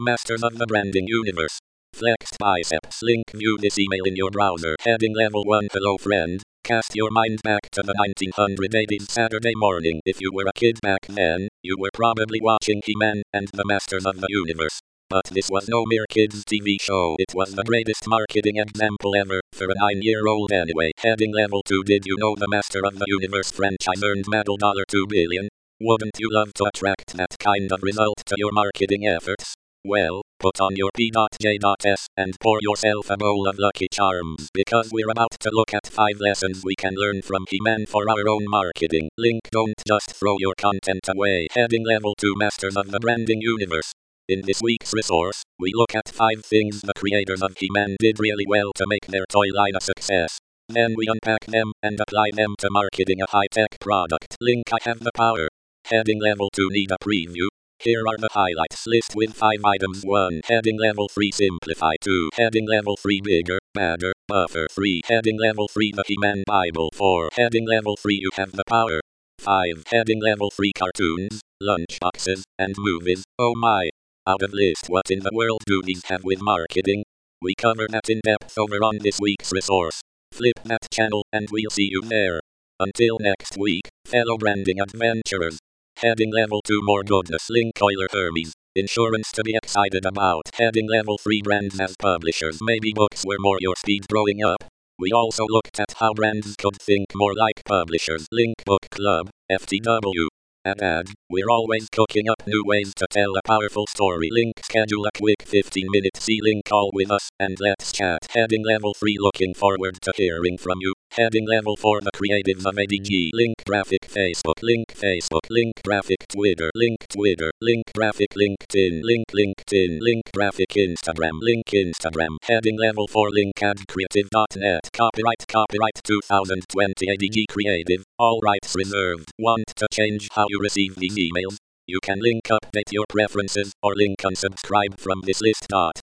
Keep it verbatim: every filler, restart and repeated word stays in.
Masters of the Branding Universe. Flexed biceps. Link. View this email in your browser. Heading level one. Hello friend. Cast your mind back to the nineteen eighties Saturday morning. If you were a kid back then, you were probably watching He-Man and the Masters of the Universe. But this was no mere kids T V show. It was the greatest marketing example ever, for a nine-year-old anyway. Heading level two. Did you know the Master of the Universe franchise earned medal two billion? Wouldn't you love to attract that kind of result to your marketing efforts? Well, put on your P J S and pour yourself a bowl of Lucky Charms, because we're about to look at five lessons we can learn from He-Man for our own marketing. Link. Don't just throw your content away. Heading level two. Masters of the Branding Universe. In this week's resource, we look at five things the creators of He-Man did really well to make their toy line a success. Then we unpack them and apply them to marketing a high-tech product. Link. I have the power. Heading level two. Need a preview? Here are the highlights. List with five items. one. Heading level three. Simplify. two. Heading level three. Bigger, badder, buffer. three. Heading level three. The He-Man Bible. four. Heading level three. You have the power. five. Heading level three. Cartoons, lunchboxes, and movies. Oh my. Out of list. What in the world do these have with marketing? We cover that in depth over on this week's resource. Flip that channel and we'll see you there. Until next week, fellow branding adventurers. Heading level two. More goodness. Link. Euler Hermes. Insurance to be excited about. Heading level three. Brands as publishers. Maybe books were more your speed growing up. We also looked at how brands could think more like publishers. Link. Book Club. F T W. Ad ad, we're always cooking up new ways to tell a powerful story. Link. Schedule a quick fifteen minute C-Link call with us, and let's chat. Heading level three. Looking forward to hearing from you. Heading level four. The creatives of A D G. Link. Graphic Facebook. Link. Facebook. Link. Graphic Twitter. Link. Twitter. Link. Graphic LinkedIn. Link. LinkedIn. Link. Graphic Instagram. Link. Instagram. Heading level four. Link. Ad creative dot net. Copyright. Copyright twenty twenty A D G Creative. All rights reserved. Want to change how you receive these emails? You can link update your preferences or link unsubscribe from this list.